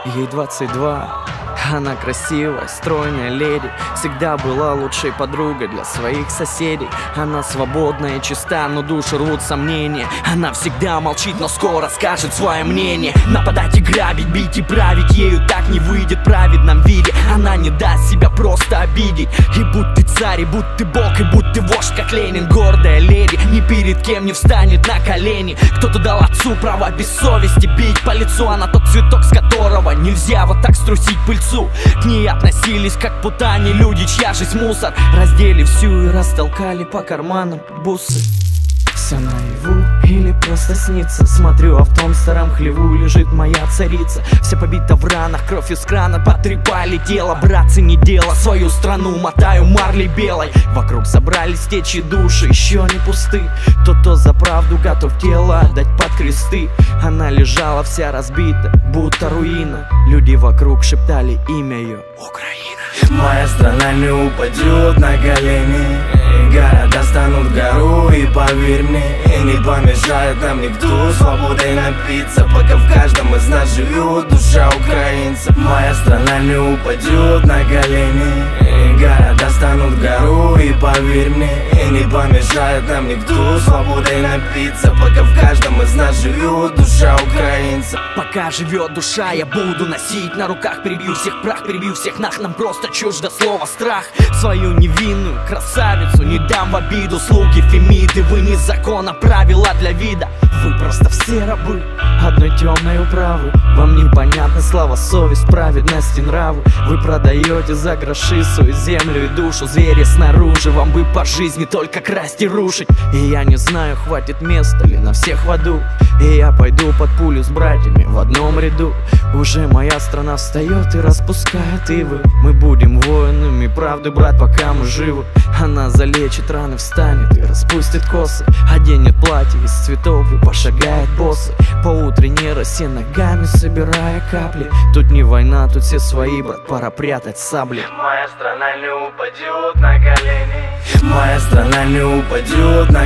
ей 22. Она красивая, стройная леди, всегда была лучшей подругой для своих соседей. Она свободная и чиста, но душу рвут сомнения. Она всегда молчит, но скоро скажет свое мнение. Нападать и грабить, бить и править, ею так не выйдет в праведном виде. Она не даст себя просто обидеть. И будь ты царь, и будь ты бог, и будь ты вождь, как Ленин. Гордая леди, ни перед кем не встанет на колени. Кто-то дал отцу право без совести бить по лицу. Она тот цветок, с которого нельзя вот так струсить пыльцу. К ней относились как к путане люди, чья жизнь мусор. Раздели всю и растолкали по карманам бусы. Все наяву или просто снится? Смотрю, а в том старом хлеву лежит моя царица. Вся побита в ранах, кровь из крана потрепали тело. Братцы, не дело, свою страну мотаю марлей белой. Вокруг собрались течи души, еще не пусты. Кто за правду готов тело отдать под кресты. Она лежала вся разбита, будто руина. Люди вокруг шептали имя ее: Украина. Моя страна не упадет на колени, города станут гору, и поверь мне, не помешает нам никто свободой напиться, пока в каждом из нас живет душа украинца. Моя страна не упадет на колени, города станут гору, и поверь мне, не помешает нам никто свободой напиться, пока в каждом из нас живет душа украинца. Пока живет душа, я буду носить на руках. Перебью всех прах, перебью всех нах. Нам просто чуждо слово страх. Свою невинную красавицу не дам в обиду. Слуги Фемиды, вы не закон, а правила для вида. Вы просто все рабы одной темной управы. Вам непонятны слова, совесть, праведность и нравы. Вы продаете за гроши свою землю и душу. Звери снаружи, вам бы по жизни только красть и рушить. И я не знаю, хватит места ли на всех в аду. И я пойду под пулю с братьями в одном ряду. Уже моя страна встает и распускает ивы. Мы будем воинами правды, брат, пока мы живы. Она залечит раны, встанет и распустит косы. Оденет платье из цветов и пошагает боссы по утренней росе, ногами собирая капли. Тут не война, тут все свои, брат, пора прятать сабли. Моя страна не упадет на колени, моя страна не упадет на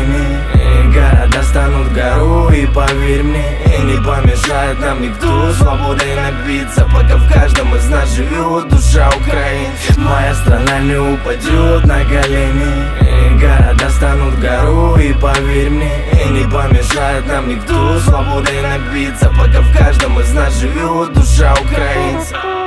колени, города станут гору, и поверь мне, не помешает нам никто свободой напиться, пока в каждом из нас живет душа украинца. Моя страна не упадет на колени, города станут гору, и поверь мне, не помешает нам никто свободой напиться, пока в каждом из нас живет душа украинца.